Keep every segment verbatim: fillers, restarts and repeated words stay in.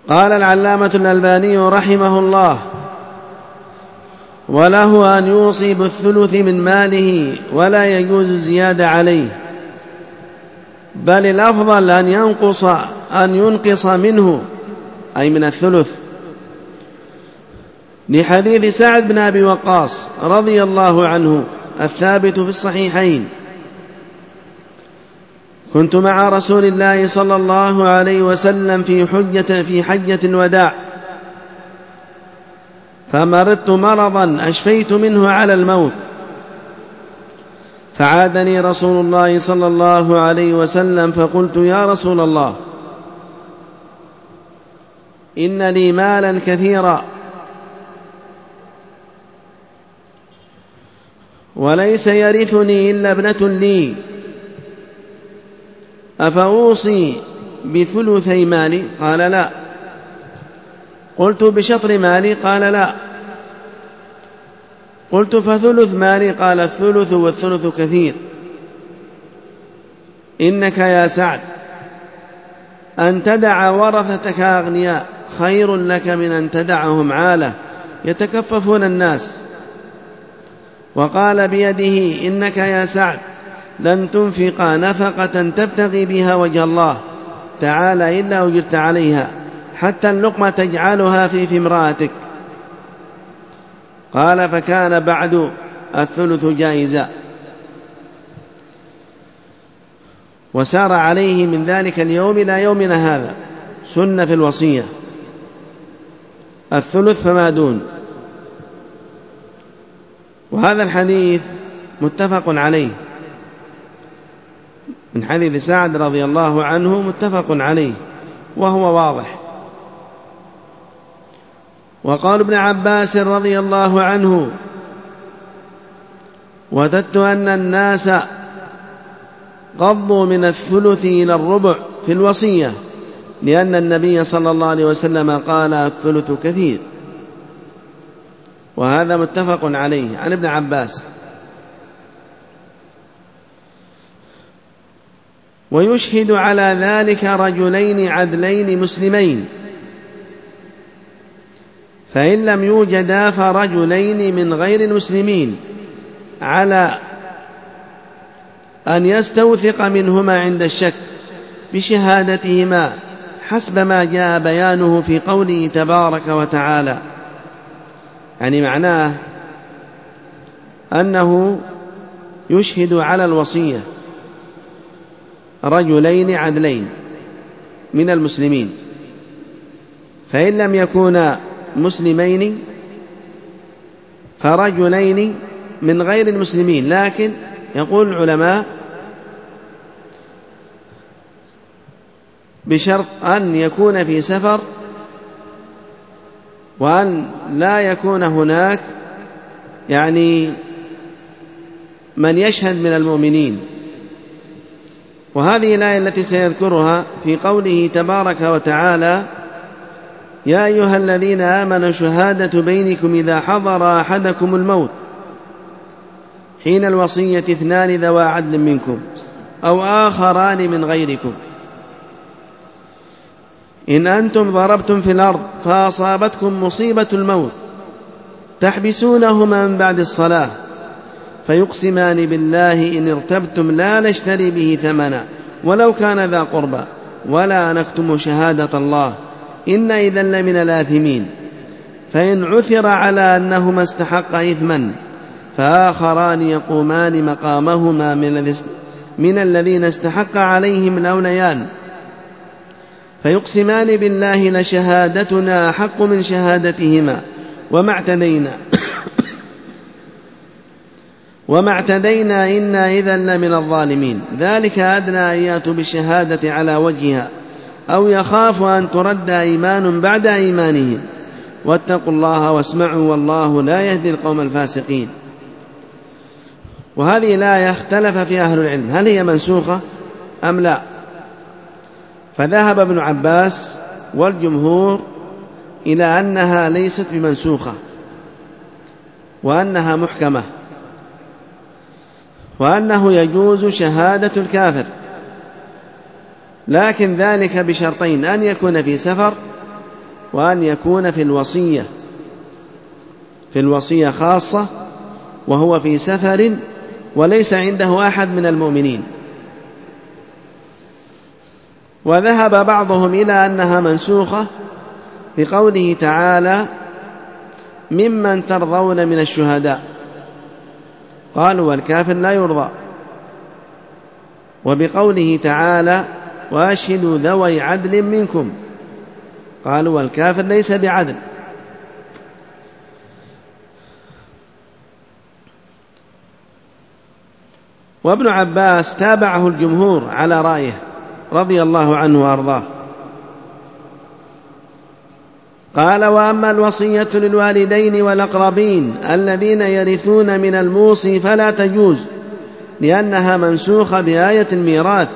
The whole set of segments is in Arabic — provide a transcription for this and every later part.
قال العلامة الألباني رحمه الله: وله أن يوصي بالثلث من ماله ولا يجوز زيادة عليه، بل الأفضل أن ينقص أن ينقص منه، أي من الثلث، لحديث سعد بن أبي وقاص رضي الله عنه الثابت في الصحيحين: كنت مع رسول الله صلى الله عليه وسلم في حجة في حجة الوداع، فمرضت مرضا أشفيت منه على الموت، فعادني رسول الله صلى الله عليه وسلم فقلت: يا رسول الله، إن لي مالا كثيرا وليس يرثني إلا ابنة لي، أفأوصي بثلثي مالي؟ قال: لا. قلت: بشطر مالي؟ قال: لا. قلت: فثلث مالي؟ قال: الثلث والثلث كثير. إنك يا سعد أن تدع ورثتك أغنياء خير لك من أن تدعهم عالة يتكففون الناس. وقال بيده: إنك يا سعد لن تنفق نفقة تبتغي بها وجه الله تعالى إلا أجرت عليها، حتى اللقمة تجعلها في في امرأتك. قال: فكان بعد الثلث جائزا، وسار عليه من ذلك اليوم إلى يومنا هذا سنة في الوصية، الثلث فما دون. وهذا الحديث متفق عليه من حديث سعد رضي الله عنه، متفق عليه وهو واضح. وقال ابن عباس رضي الله عنه: وددت أن الناس غضوا من الثلث إلى الربع في الوصية، لأن النبي صلى الله عليه وسلم قال: الثلث كثير. وهذا متفق عليه عن ابن عباس. ويشهد على ذلك رجلين عدلين مسلمين، فإن لم يوجدا فرجلين من غير المسلمين، على أن يستوثق منهما عند الشك بشهادتهما، حسب ما جاء بيانه في قوله تبارك وتعالى. يعني معناه أنه يشهد على الوصية رجلين عدلين من المسلمين، فإن لم يكونا مسلمين فرجلين من غير المسلمين. لكن يقول العلماء بشرط أن يكون في سفر، وأن لا يكون هناك يعني من يشهد من المؤمنين. وهذه الآية التي سيذكرها في قوله تبارك وتعالى: يا أيها الذين آمنوا شهادة بينكم إذا حضر أحدكم الموت حين الوصية اثنان ذوى عدل منكم أو آخران من غيركم إن أنتم ضربتم في الأرض فأصابتكم مصيبة الموت تحبسونهما من بعد الصلاة فيقسمان بالله إن ارتبتم لا نشتري به ثمنا ولو كان ذا قربى ولا نكتم شهادة الله إن إذن لمن الآثمين. فإن عثر على أنهما استحقا إثما فآخران يقومان مقامهما من الذين استحق عليهم الأوليان فيقسمان بالله لشهادتنا أحق من شهادتهما وما اعتدينا وما اعتدينا إنا إذن لمن الظالمين. ذلك أدنى أن يأتوا بالشهادة على وجهها أو يخاف أن ترد إيمان بعد إيمانهم واتقوا الله واسمعوا والله لا يهدي القوم الفاسقين. وهذه الآية اختلف في أهل العلم هل هي منسوخة أم لا، فذهب ابن عباس والجمهور إلى أنها ليست بمنسوخة وأنها محكمة، وأنه يجوز شهادة الكافر، لكن ذلك بشرطين: أن يكون في سفر وأن يكون في الوصية في الوصية خاصة وهو في سفر وليس عنده أحد من المؤمنين. وذهب بعضهم إلى أنها منسوخة بقوله تعالى ممن ترضون من الشهداء، قالوا والكافر لا يرضى. وبقوله تعالى وأشهدوا ذوي عدل منكم، قالوا والكافر ليس بعدل. وابن عباس تابعه الجمهور على رأيه رضي الله عنه وأرضاه، قال وأما الوصية للوالدين والأقربين الذين يرثون من الموصي فلا تجوز لأنها منسوخة بآية الميراث.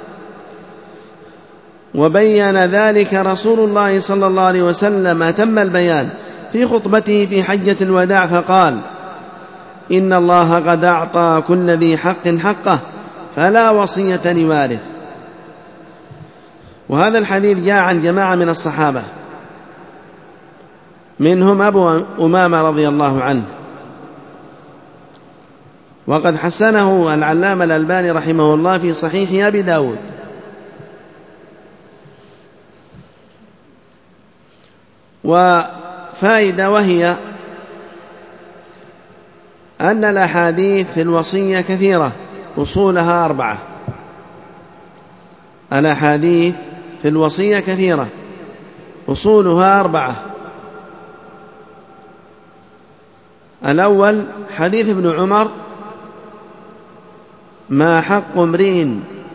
وبين ذلك رسول الله صلى الله عليه وسلم أتم البيان في خطبته في حجة الوداع فقال إن الله قد أعطى كل ذي حق حقه فلا وصية لوارث. وهذا الحديث جاء عن جماعة من الصحابة منهم أبو أمامة رضي الله عنه، وقد حسنه العلامة الألباني رحمه الله في صحيح أبي داود. وفائدة وهي أن الأحاديث في الوصية كثيرة أصولها أربعة. الأحاديث في الوصية كثيرة أصولها أربعة. الأول حديث ابن عمر ما حق امرئ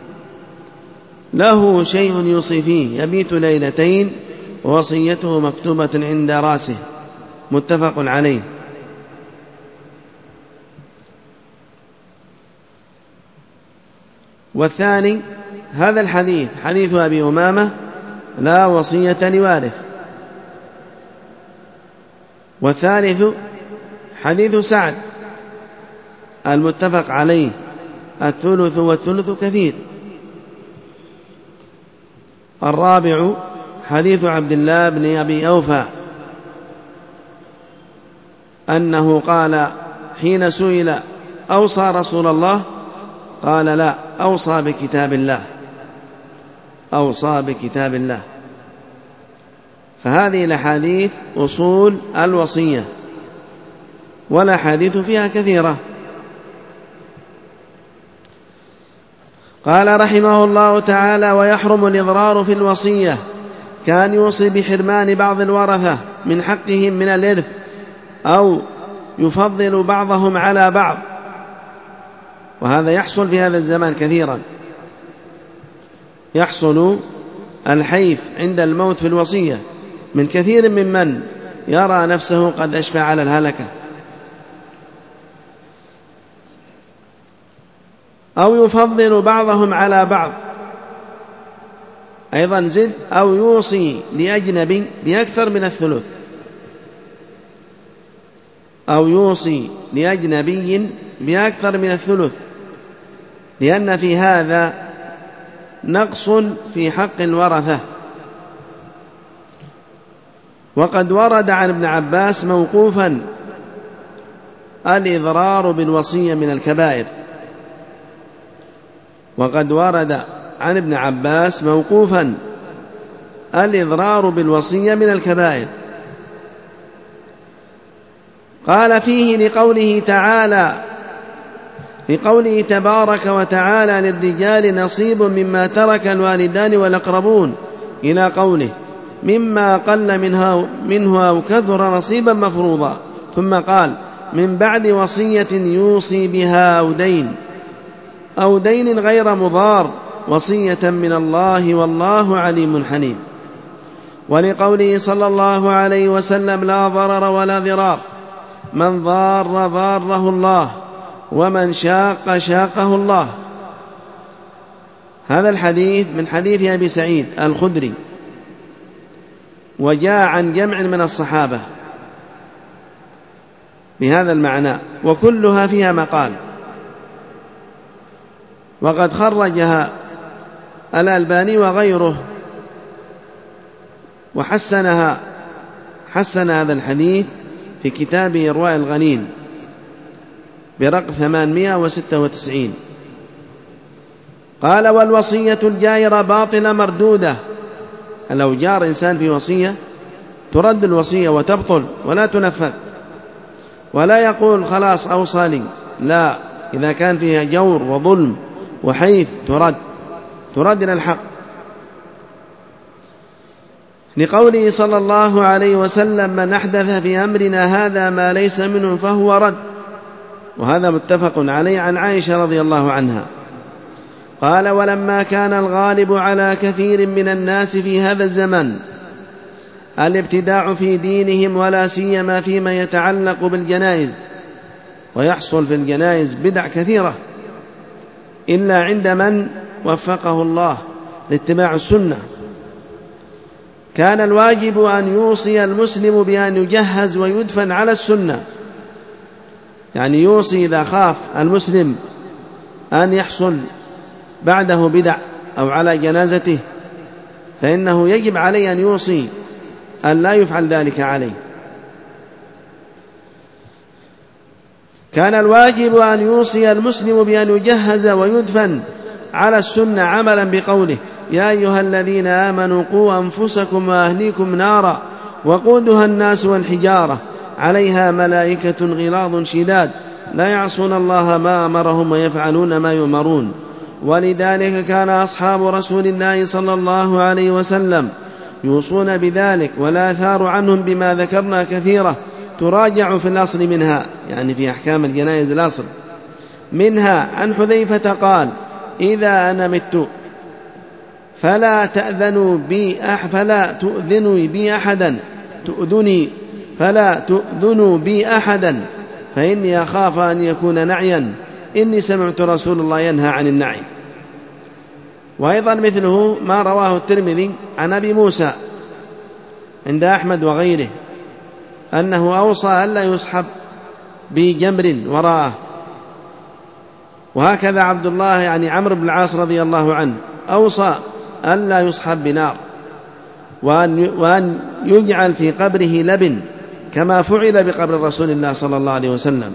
له شيء يوصي فيه يبيت ليلتين ووصيته مكتوبة عند راسه، متفق عليه. والثاني هذا الحديث حديث أبي أمامة لا وصية لوارث. والثالث حديث سعد المتفق عليه الثلث والثلث كثير. الرابع حديث عبد الله بن أبي أوفى أنه قال حين سئل أوصى رسول الله قال لا أوصى بكتاب الله أوصى بكتاب الله. فهذه الأحاديث أصول الوصية والأحاديث فيها كثيرة. قال رحمه الله تعالى ويحرم الإضرار في الوصية كان يوصي بحرمان بعض الورثة من حقهم من الإرث أو يفضل بعضهم على بعض، وهذا يحصل في هذا الزمان كثيرا. يحصل الحيف عند الموت في الوصية من كثير ممن يرى نفسه قد أشفع على الهلكة. أو يفضل بعضهم على بعض، أيضا زد أو يوصي لأجنبي بأكثر من الثلث أو يوصي لأجنبي بأكثر من الثلث، لأن في هذا نقص في حق الورثة. وقد ورد عن ابن عباس موقوفا الإضرار بالوصية من الكبائر. وقد ورد عن ابن عباس موقوفا الإضرار بالوصية من الكبائر. قال فيه لقوله تعالى لقوله تبارك وتعالى للرجال نصيب مما ترك الوالدان والأقربون إلى قوله مما قل منها منه أو كثر نصيبا مفروضا، ثم قال من بعد وصية يوصي بها أو دين أو دين غير مضار وصية من الله والله عليم حليم. ولقوله صلى الله عليه وسلم لا ضرر ولا ضرار من ضار ضاره الله ومن شاق شاقه الله. هذا الحديث من حديث أبي سعيد الخدري، وجاء عن جمع من الصحابة بهذا المعنى، وكلها فيها مقال. وقد خرجها الألباني وغيره وحسنها حسن هذا الحديث في كتاب إرواء الغليل برقم ثمانمائة وستة وتسعين. قال: والوصية الجائرة باطلة مردودة. لو جار إنسان في وصية ترد الوصية وتبطل ولا تنفذ، ولا يقول خلاص أوصى لي، لا، إذا كان فيها جور وظلم وحيف ترد ترد إلى الحق، لقوله صلى الله عليه وسلم: من أحدث في أمرنا هذا ما ليس منه فهو رد. وهذا متفق عليه عن عائشة رضي الله عنها. قال: ولما كان الغالب على كثير من الناس في هذا الزمن الابتداع في دينهم، ولا سيما فيما يتعلق بالجنائز، ويحصل في الجنائز بدع كثيرة إلا عند من وفقه الله لاتباع السنة، كان الواجب أن يوصي المسلم بأن يجهز ويدفن على السنة. يعني يوصي إذا خاف المسلم أن يحصل بعده بدع أو على جنازته، فإنه يجب عليه أن يوصي أن لا يفعل ذلك عليه. كان الواجب أن يوصي المسلم بأن يجهز ويدفن على السنة، عملا بقوله: يا أيها الذين آمنوا قوا أنفسكم وأهليكم نارا وقودها الناس والحجارة عليها ملائكة غلاظ شداد لا يعصون الله ما أمرهم ويفعلون ما يؤمرون. ولذلك كان أصحاب رسول الله صلى الله عليه وسلم يوصون بذلك، والآثار عنهم بما ذكرنا كثيرة تراجع في الأصل منها، يعني في أحكام الجنائز الأصل منها. عن حذيفة قال: إذا أنا مت فلا تأذنوا بي أح فلا تؤذنوا بي أحدا تؤذني فلا تؤذنوا بي أحدا فإني أخاف أن يكون نعيا، إني سمعت رسول الله ينهى عن النعي. وأيضا مثله ما رواه الترمذي عن أبي موسى عند أحمد وغيره أنه أوصى ألا يصحب بجمر وراءه. وهكذا عبد الله يعني عمرو بن العاص رضي الله عنه أوصى ألا يصحب بنار، وأن يجعل في قبره لبن كما فعل بقبر رسول الله صلى الله عليه وسلم.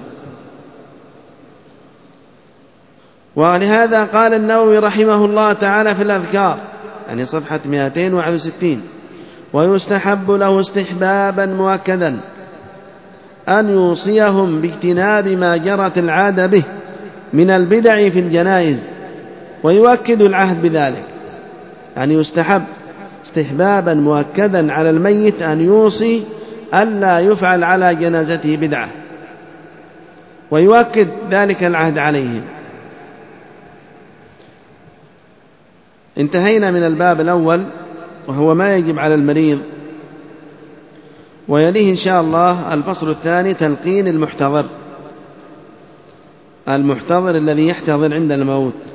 ولهذا قال النووي رحمه الله تعالى في الأذكار، يعني صفحة مئتين وواحد وستين: ويستحب له استحبابا مؤكدا أن يوصيهم باجتناب ما جرت العادة به من البدع في الجنائز، ويؤكد العهد بذلك. يعني يستحب استحبابا مؤكدا على الميت أن يوصي ألا يفعل على جنازته بدعة، ويؤكد ذلك العهد عليهم. انتهينا من الباب الأول وهو ما يجب على المريض، ويليه إن شاء الله الفصل الثاني: تلقين المحتضر، المحتضر الذي يحتضر عند الموت.